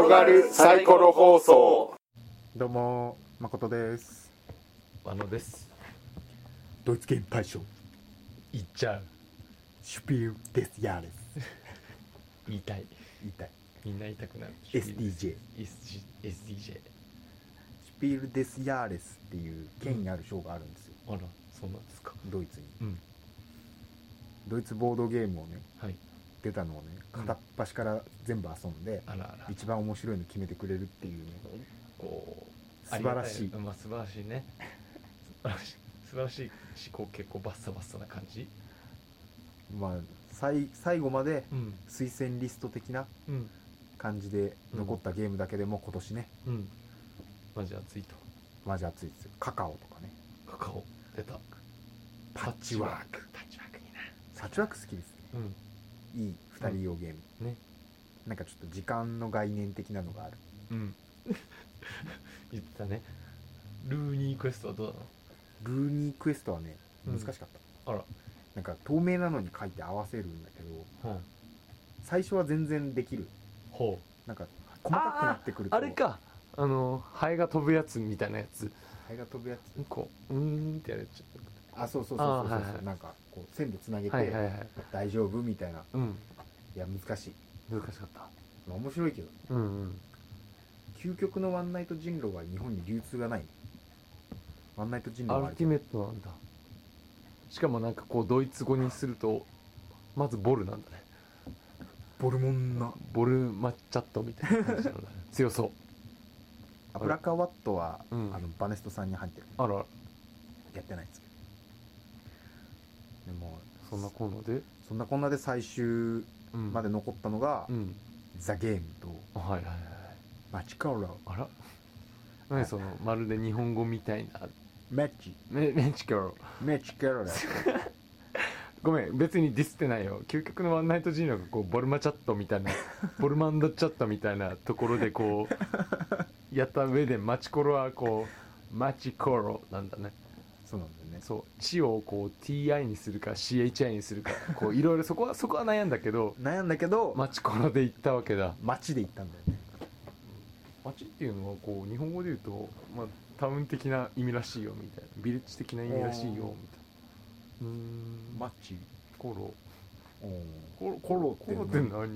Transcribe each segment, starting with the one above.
がるサイコロ放送。 どうも誠です。 和野です。 ドイツゲーム大賞言っちゃう。 シュピールデスヤーレス言いたい。みんな言いたくなる。 SDJ SDJ。 シュピールデスヤーレスっていう権威ある賞があるんですよ、 あら、そうなんですか。 ドイツに、 うん。 ドイツボードゲームをねはい。 出たのをね片っ端から全部遊んで、 あらあら。 一番面白いの決めてくれるっていうね、 こう素晴らしい。 まあ素晴らしいね。素晴らしいし、こう結構バッサバッサな感じ。 まあ最後までうん推薦リスト的なうん感じで残ったゲームだけでも今年ね、 うん。マジ熱いと。 マジ熱いですよ。カカオとかね、 カカオ出た。 パッチワーク。 パッチワークいいな。 パッチワーク好きですね。 うん。 いい2人用ゲーム、 ね。 なんかちょっと時間の概念的なのがある。 うん言ってたね。ルーニークエストはどうなの？ ルーニークエストはねうん難しかった、 あら。 なんか透明なのに書いて合わせるんだけど、 うん。 最初は全然できる。 ほなんか細かくなってくるとあれか、ハエが飛ぶやつみたいなやつ、 ハエが飛ぶやつ、 こうってやれちゃあ、そうそうそうそうそう、 あーはいはいなんかこう線でつなげう。 て、 はいはいはい。 大丈夫みたいな。 うん。 いや難しい。 難しかった。 まあ面白いけど、 うんうん。 究極のワンナイト人狼は日本に流通がない。ワンナイト人狼はあるアルティメットなんだ。しかもなんかこうドイツ語にするとまずボルなんだね。 ボルモンナ。 ボルマッチャットみたいな感じなんだね。強そう。 アブラカワットは、 うんバネストさんに入ってる。 あら、 やってないんですけど、でもそんなコーナーで、 そんなこんなで最終うんまで残ったのが、 うん。 ザ・ゲームとはいはいはい。 マチコロ、 あら。何そのまるで日本語みたいなメッチメチカロ。 メチコロだごめん、別にディスってないよ。究極のワンナイトジーノがこうボルマチャットみたいなボルマンドチャットみたいなところでこうやった上でマチコロはこうマチコロなんだね。 そうなんだよね。 そう、チをこう TI にするか CHI にするかこういろいろそこは悩んだけど悩んだけど、 マチコロで行ったわけだ。 街で行ったんだよね。 マチっていうのはこう日本語で言うと、まあ、タウン的な意味らしいよみたいな、ビレッジ的な意味らしいよみたいな。 マチコロコロってコロって何？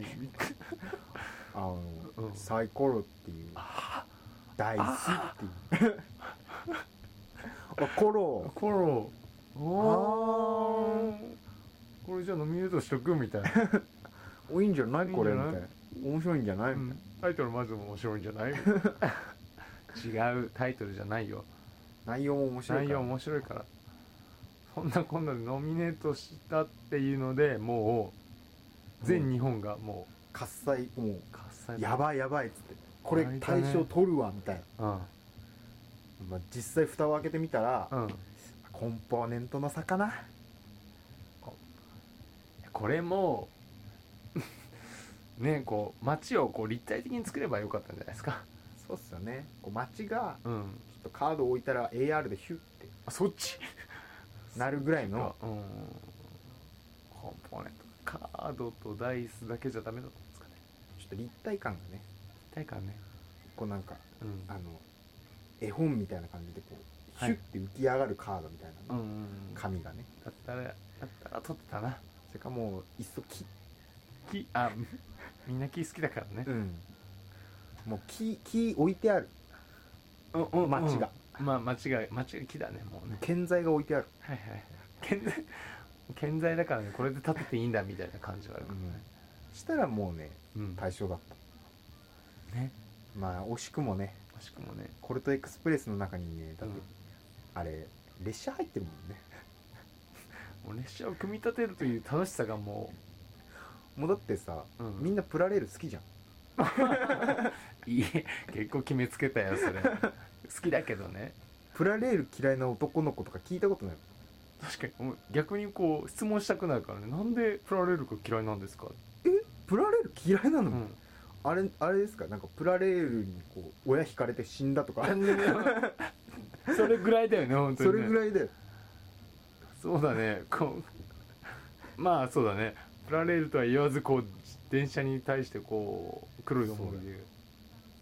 うんサイコロっていうダイスっていうあ、コロコロ、これじゃあノミネートしとくみたいな。 お、いいんじゃないこれいいんじゃないみたいな。面白いんじゃない、 うん、タイトルまず面白いんじゃない？違う、タイトルじゃないよ。 内容も面白いから。 内容面白いから。そんなこんなでノミネートしたっていうのでもう全日本がも喝采、もうう喝采やばいやばいっつって、これ大賞取るわみたいな、 うんまあ、実際蓋を開けてみたら、 うん。 コンポーネントの差かな。 これもね、こう街をこう立体的に作ればよかったんじゃないですか。 そうっすよね。こう街がうん。 ちょっとカードを置いたら AR でヒュッてあ、そっちなるぐらいの、 うん、コンポーネント、カードとダイスだけじゃダメだったんですかね。 ちょっと立体感がね、 立体感ね。 こうなんかうん絵本みたいな感じでこうヒはいュッて浮き上がるカードみたいな、 うん紙がね。 だったら撮ってたな。 それかもういっそみんな木好きだからね。 もう木置いてある、街が、 まあ街が木だね、もうね。 建材が置いてある、 はいはい。建材だからね、これで立てていいんだみたいな感じはあるからね。 したらもうねうん対象だったね。 まあ惜しくもね。 惜しくもね。 コルトエクスプレスの中にね、だって、 うんあれ列車入ってるもんね。 もう列車を組み立てるという楽しさがももうだってさ、 うんみんなプラレール好きじゃん。 ういい、結構決めつけたよそれ。好きだけどね。 プラレール嫌いな男の子とか聞いたことない。 確かに逆にこう質問したくなるからね。なんでプラレールが嫌いなんですか？ プラレール嫌いなの、 うんあれですか、なんかプラレールにこう親引かれて死んだとかそれぐらいだよね、本当にね。 それぐらいで。 そうだね。まあそうだね。プラレールとは言わずこう電車に対してこう黒い思いで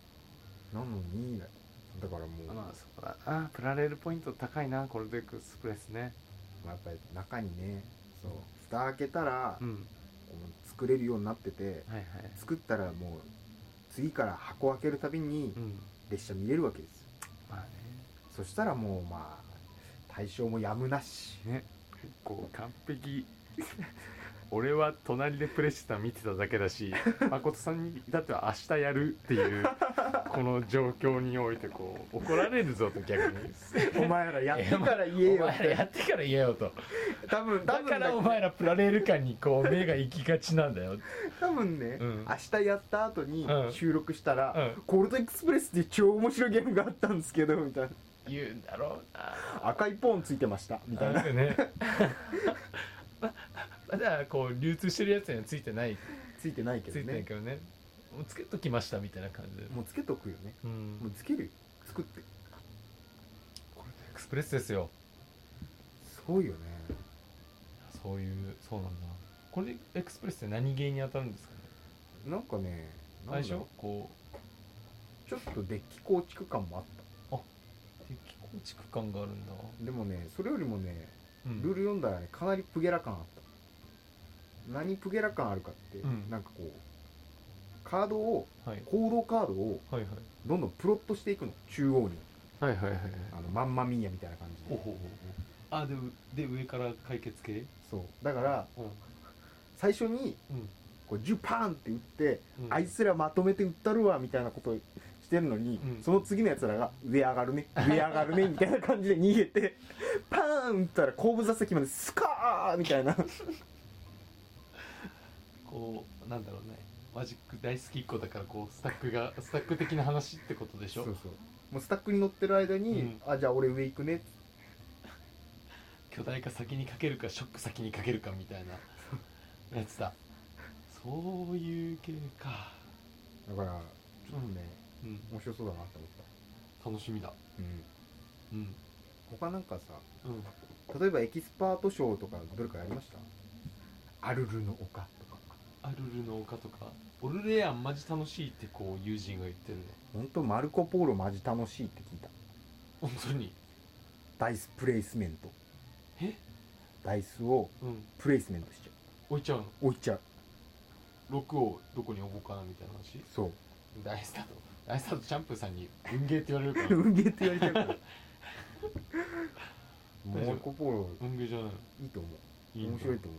なのにだからもう、 まあそうだな、プラレールポイント高いなコルテックスプレスね。 やっぱり中にね、そう蓋開けたら、 うん、 こう作れるようになってて、 はいはい、 作ったらもう次から箱開けるたびにうん、 列車見れるわけですよ。 まあね、 そしたらもうまあ対象もやむなしね、こう完璧俺は隣でプレスタ見てただけだし誠さんにだっては明日やるっていうこの状況においてこう怒られるぞと逆にお前らやってから言えよお前らやってから言えよと多分だからお前らプラレール感にこう目が行きがちなんだよ。 多分ね、 うん明日やった後にうん収録したら、 うんコルトエクスプレスっていう超面白いゲームがあったんですけどみたいな、 言うんだろうな赤いポーンついてましたみたいな、 ねまだこう流通してるやつにはついてないついてないけついてないどね、 けどね、もうつけときましたみたいな感じで、 もうつけとくよね、 うん、 もうつけるよ、作って、 これエクスプレスですよ。 すごいよね。 そうなんだ。これエクスプレスって何ゲーに当たるんですかね。 なんかね、な最初んだろこう、ちょっとデッキ構築感もあっう敵構築感があるんだ。 た。でもね、それよりもね、 うんルール読んだらね、かなりプゲラ感あった。何プゲラ感あるかって、 うんなんかこうカードを、 はい行動カードをはいはいどんどんプロットしていくの、中央にはいはいはいはい。 マンマミーヤみたいな感じで。 ほうほうほうほう。あで上から解決系。 そうだからうん最初にうんこうジュパーンって打って、 うんあいつらまとめて打ったるわみたいなことしてるのに、 うんその次のやつらが上上がるね上上がるねみたいな感じで逃げてパーン打ったら後部座席までスカーみたいなこうなんだろうね。マジック大好きっ子だからこうスタック的な話ってことでしょ。 そうそう、もうスタックに乗ってる間に、あじゃあ俺上行くね、 巨大化先にかけるかショック先にかけるかみたいなやつだ。そういう系か。 だからちょっとね、 うん面白そうだなって思っ楽しみだ。 た。 うん他なんかさ、 うん。 例えばエキスパート賞とかどれかやりました？アルルの丘とか。 アルルの丘とかオルレアンマジ楽しいってこう友人が言ってるね。 ほんとマルコ・ポーロマジ楽しいって聞いた。 本当に。 ダイスプレイスメント、 えダイスをうんプレイスメントしちゃ置いちゃうの。 う、置いちゃう。 6をどこに置こうかなみたいな話。 そうダイスだとシャンプーさんに運ゲーって言われるから運ゲーって言われちゃうから大丈夫マルコ・ポーロ運ゲーじゃないの。 いいと思う、 いいんだ面白いと思う。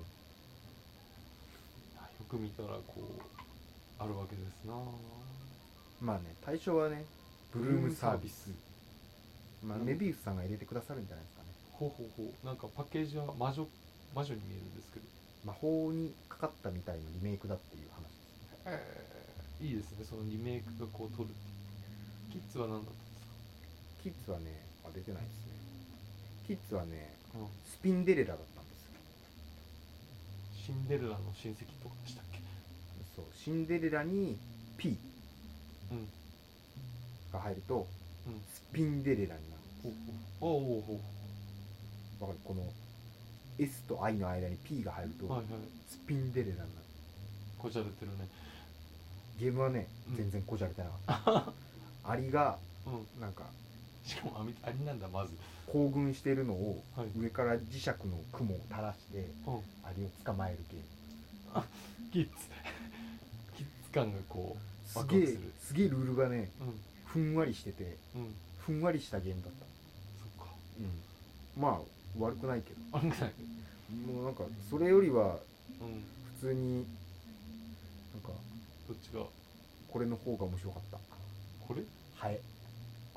よく見たらこうあるわけですな。 まあね、対象はねブルームサービス、まあ、 うんメビウスさんが入れてくださるんじゃないですかね。 ほうほうほう。なんかパッケージは魔女に見えるんですけど、 魔法にかかったみたいなリメイクだっていう話ですね。 いいですね。そのリメイクがこう撮るっていう。キッズは何だったんですキッズはね出てないですね。キッズはねか。うん。 スピンデレラだったんですよ。 シンデレラの親戚とかでしたっけ。 そう、シンデレラに P うんが入るとうん。 スピンデレラになるんでほうほう。おうおうほす。わかる？この S と I の間に P が入るとう。はいはい。 スピンデレラになる。 こじゃれてるね。 ゲームはねうん全然こじゃれてなかった。アリがうん。 なんかしかもありなんだまず。 行軍してるのをはい。 上から磁石の雲を垂らしてうん。 アリを捕まえるゲーム。 キッズキッズ感がこうすげえワクワクする。 すげえルールがねうんふんわりしててうん。 ふんわりしたゲームだった。 そっか。 まあ悪くないけど、 あれない。 もうなんかそれよりはうん。 普通になんかどっちがこれの方が面白かった。 これ？ ハエ。 あ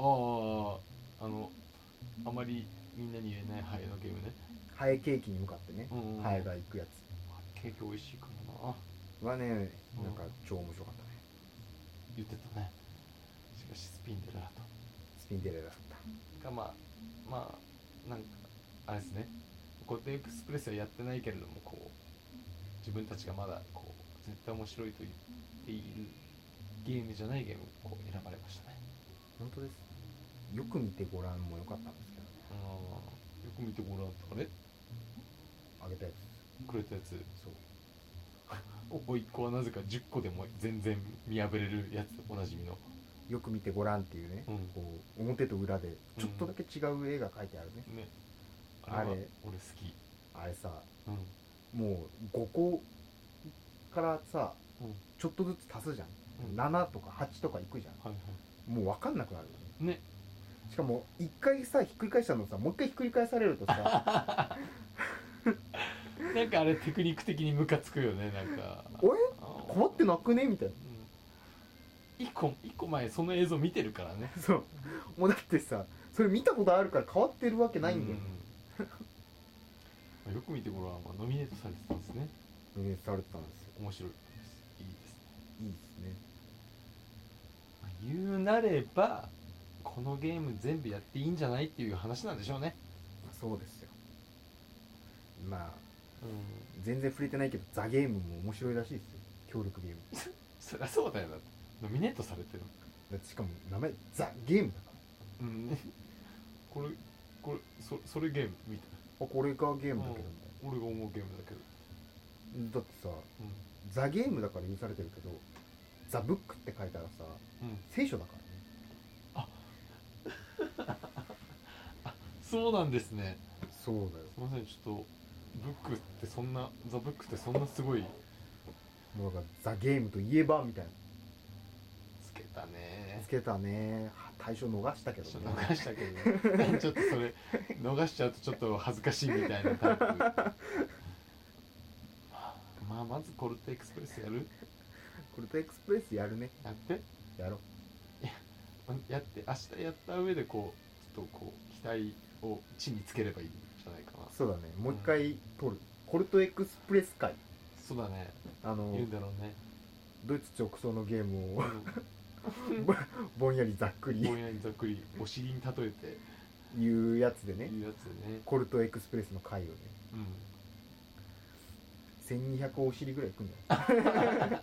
あまりみんなに言えないハエのゲームね。 ハエケーキに向かってね、 うんうん。 ハエが行くやケーキ美味しいからな。 つはね、 うんなんか超面白かったね。 言ってたね。しかしスピンデレラと。 スピンデレラだった。 がまあなんかあれですね。ゴテエクスプレスはやってないけれどもこう自分たちがまだこう絶対面白いと言っているゲームじゃないゲームをこう選ばれましたね。 本当です。よく見てごらんも良かったんですけどね。 よく見てごらん。あれあげたやつ。 くれたやつ。 そう。 お1個はなぜか10個でも全然見破れるやつおなじみの。 よく見てごらんっていうね、 うんこう表と裏でちょっとだけ違う絵が描いてあるね、 ね、 あれ俺好き。 あれさうんもう5個からさうんちょっとずつ足すじゃん、 うん 7とか8とかいくじゃん、 はいはもう分かんなくなるよね。 いね。 しかも1回さひっくり返したのさもう1回ひっくり返されるとさなんかあれテクニック的にムカつくよね。なんかおいあー困ってなくねみたいな。 一個前その映像見てるからね。 そうもうだってさそれ見たことあるから変わってるわけないんだよ、 よく見てごらんはノミネートされてたんですね。 ねされてたんですよ。 面白いです。いいですね。 いいですね。 言うなればこのゲーム全部やっていいんじゃないっていう話なんでしょうね。 そうですよ。まあうん、 全然触れてないけどザ・ゲームも面白いらしいですよ。協力ゲームそりゃそうだよな。ノミネートされてる。 だってしかも名前ザ・ゲームだかうんこれそれゲームみたいら、あこれがゲームだけどみたいな。俺が思うゲームだけど、 な。だってさザ・ゲームだから許されてるけどザ・ブックって書いたらさ聖書だからね。 そうなんですね。 そうだよ。 すいません、ちょっとブックってそんなザ・ブックってそんなすごいもうだからザ・ゲームといえばみたいなつけたね。 つけたね。対象逃したけどちょっね。 と逃したけどねちょっとそれ逃しちゃうとちょっと恥ずかしいみたいなタイプまあまずコルトエクスプレスやる。 コルトエクスプレスやるね。 やってやろやって明日やった上でこうちょっとこう期待を地につければいいんじゃないかな。 う。そうだね。もう一回撮る、コルトエクスプレス会。 そうだね。 言うんだろうね。 ドイツ直送のゲームをうんぼんやりざっくりぼんやりざっくりお尻に例えて言うやつでね、 いうやつでね。 コルトエクスプレスの回をね1200お尻ぐらいいくんじゃない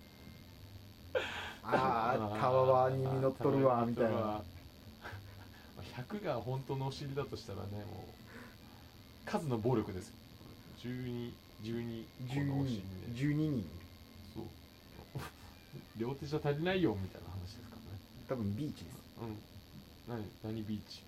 ああタワーに実っとるわみたいな。 100が本当のお尻だとしたらね、もう数の暴力ですよ。12個のお尻ね。 12人そう両手じゃ足りないよみたいな話ですからね。 多分ビーチです。 何ビーチ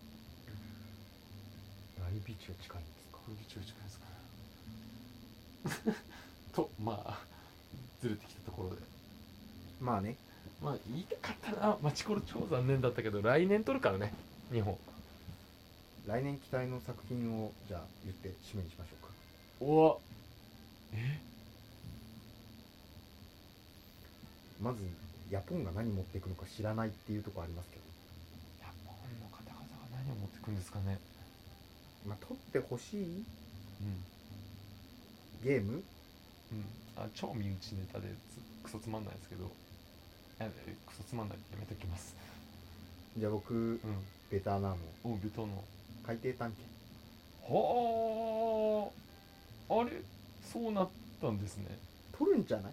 何ビーチが近いんですか。 ビーチが近いですかねとまあずれてきたところで、 まあね。 まあ言いたかったな。マチコロ超残念だったけど来年取るからね、日本。 来年期待の作品をじゃあ言って締めにしましょうか。 おまずヤポンが何持っていくのか知らないっていうところありますけど、 日本の方々が何を持ってくるんですかね。 まあ撮ってほしいうんゲーム。 超身内ネタでクソつまんないですけど、クソつまんないってやめときます。 じゃあ僕、ベターなのおビトの海底探検。 はあ、あれそうなったんですね。 撮るんじゃない。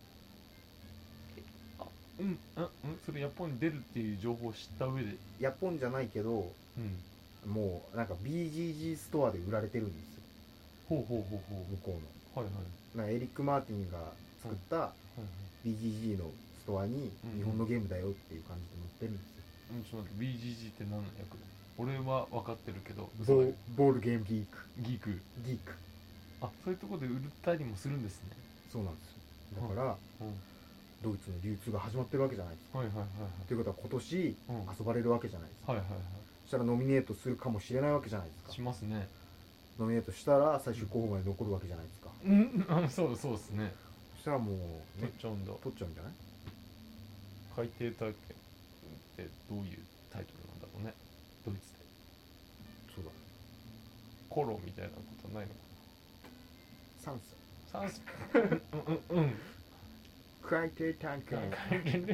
それヤポンに出るっていう情報を知った上で。 ヤポンじゃないけどもうなんか BGG ストアで売られてるんですよ、 ほう向こうの。 はいはいなんかエリック・マーティンが作った BGG のストアに日本のゲームだよっていう感じで載ってるんですよ。 ちょっと待って、 BGG って何の役？俺は分かってるけど、 ボールゲームギーク。 ギーク。 ギーク。 そういうところで売ったりもするんですね。 そうなんですよ。だから、ドイツの流通が始まってるわけじゃないですか。 はいはいはいということは今年遊ばれるわけじゃないですか。 はいはいはいそしたらノミネートするかもしれないわけじゃないですか。 しますね。 ノミネートしたら最終候補まで残るわけじゃないですか。 そうですね。 そしたらもう取ねっちゃうんだ。 取っちゃうんじゃない。 海底体験ってどういうタイトルなんだろうね、ドイツで。 そうだ。 コロみたいなことはないのか酸素。 な。酸素海底探検。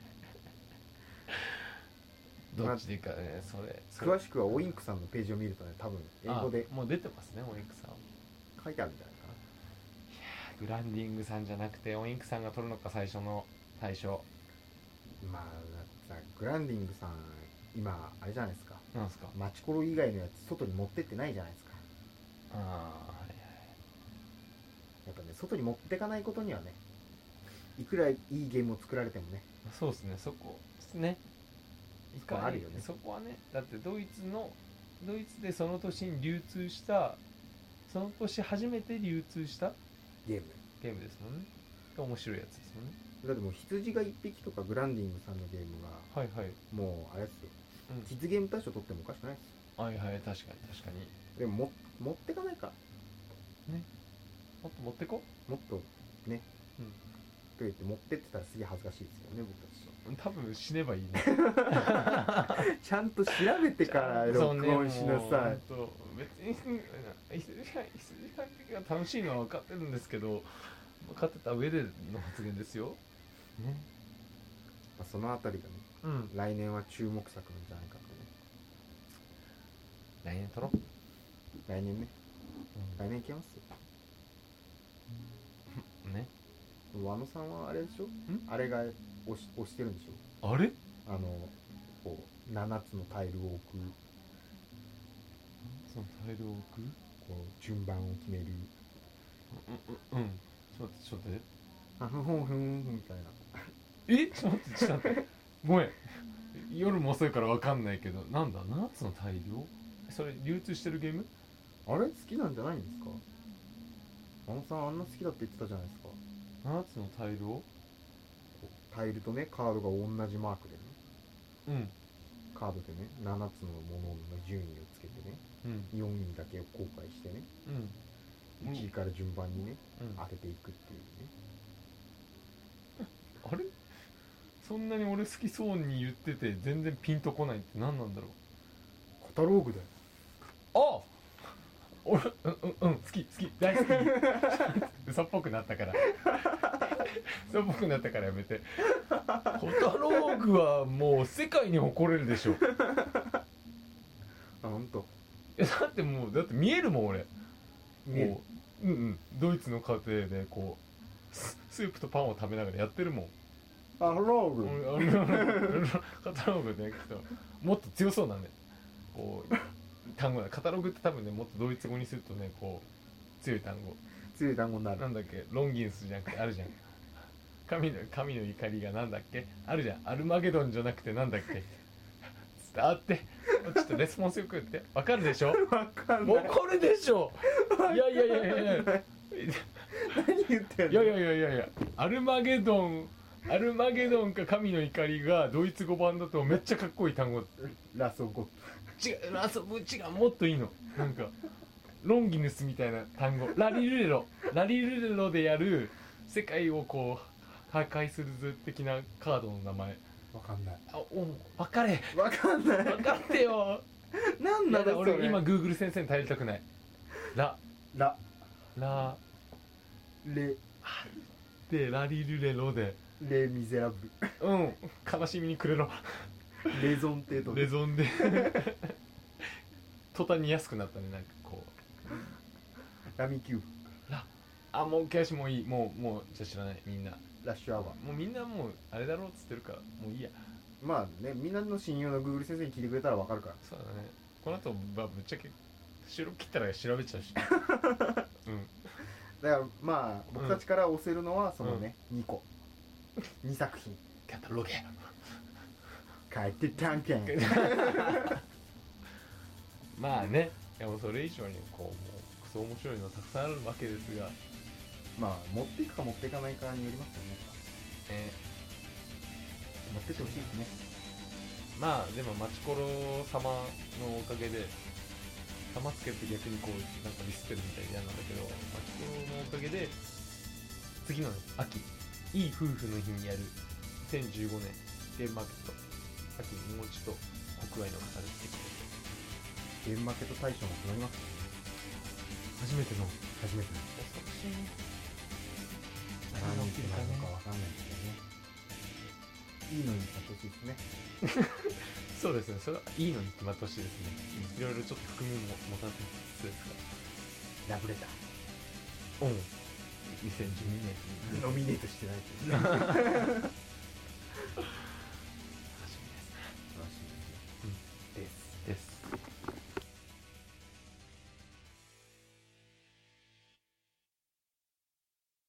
どっちでいいかね、それ。 詳しくはオインクさんのページを見るとね、多分英語でもう出てますね、オインクさん。 書いてあるんじゃないかな。 グランディングさんじゃなくてオインクさんが取るのか、最初の対象。 まあだってさ、グランディングさん今あれじゃないですか。 なんですか。 マチコロ以外のやつ外に持ってってないじゃないですか。 はいはい。 やっぱね、外に持ってかないことにはね、 いくらいいゲームを作られてもね。 そうですね、そこですね。 そこあるよね。 そこはね、だってドイツでその年に流通した、その年初めて流通したゲームゲームですもんね。面白いやつですもんね。 だってもう羊が一匹とかグランディングさんのゲームがはいはい。 もうあれですよ、 うんキッズゲーム大賞取ってもおかしくないですよ。 はいはい、確かに確かに。 でも持ってかないか、 ね。もっと持ってこ。 もっとね、 うん。 と言って持ってってたらすげえ恥ずかしいですよね、僕たち。 多分死ねばいいね。 ちゃんと調べてから録音しなさい。 別に羊飼い的が楽しいのは分かってるんですけど、分かってた上での発言ですよ。ね。 まあ、そのあたりがね、 うん。 来年は注目作なんじゃないかとね。 来年撮ろう。 来年ね、来年いけますよ。 ね。 和野さんはあれでしょ、あれが押してるんでしょ、 あれ？ こう7つのタイルを置く、 そのタイルを置く？ こう順番を決める、 うん。ちょっと待って。 ふんふんふんみたいな。 ちょっと待って。ごめん。夜も遅いから分かんないけど、なんだ7つの大量？それ流通してるゲーム？ あれ好きなんじゃないんですか？和野さんあんな好きだって言ってたじゃないですか。 7つの大量？ タイルとねカードが同じマークでね、 うん。 カードでね7つのものの順位をつけてね、 うん。 4位だけを後悔してね、 うん。 1位から順番にね、 うん。 当てていくっていうね。 あれ？そんなに俺好きそうに言ってて全然ピンとこないって何なんだろう。 カタローグだよ。 あ、俺好き大好き。嘘っぽくなったから嘘っぽくなったからやめて。コタローグはもう世界に誇れるでしょ。 あ、ほんとだって見えるもん俺。 見える。 こうドイツの家庭でこうスープとパンを食べながらやってるもん。 カタローグ、 カタログでもっと強そうなねこう単語だ。カタログって多分ねもっとドイツ語にするとねこう強い単語強い単語になる。 なんだっけ、ロンギンスじゃなくてあるじゃん。神の怒りがなんだっけあるじゃん。アルマゲドンじゃなくてなんだっけ伝わって。ちょっとレスポンスよく言って。わかるでしょ？ わかんもない。 うこれでしょ。いや何言ってんの？ いやアルマゲドンか神の怒りがドイツ語版だとめっちゃかっこいい単語。 ラソゴ違う、もっといいの。なんかロンギヌスみたいな単語。ラリルレロでやる世界をこう破壊する図的なカードの名前。 わかんない。 分かれ。 わかんない。 分かってよ。 なんだろうそれ。 俺今 Google 先生に頼りたくない。ラレでラリルレロでレミゼラブ悲しみにくれろ。 ルレゾンテートレゾンで途端に安くなったね。なんかこうラミキューもうキャッシュもいい。もうじゃあ知らないみんな。 ラッシュアワー。 もうみんなもうあれだろうっつってるからもういいや。 まあね、みんなの親友の Google 先生に聞いてくれたらわかるから。 そうだね。この後ぶっちゃけ収録切ったら調べちゃうし。 だからまあ僕たちから押せるのはそのね、2個2作品カタログ帰ってたんけん。 まあね。でもそれ以上にこうもうクソ面白いのたくさんあるわけですが、 まあ持っていくか持っていかないかによりますよね。持ってってほしいですね。 まあでもマチコロ様のおかげで玉つけて逆にこうなんかディスってるみたいで嫌なんだけど、マチコロのおかげで次の、ね、秋いい夫婦の日にやる2015年ゲームマーケット秋にもう一度国外の方に来てくれてゲームマーケット大賞も決まりますね。 初めての初めての恐ろしいね。 何が起きるかわかんないですけどね。いいのにやってほしいですね。 そうですね。それはいいのに決まってほしいですね。いろいろちょっと含みも持たせつつですラブレタが。2012年ーノミネートしてないけど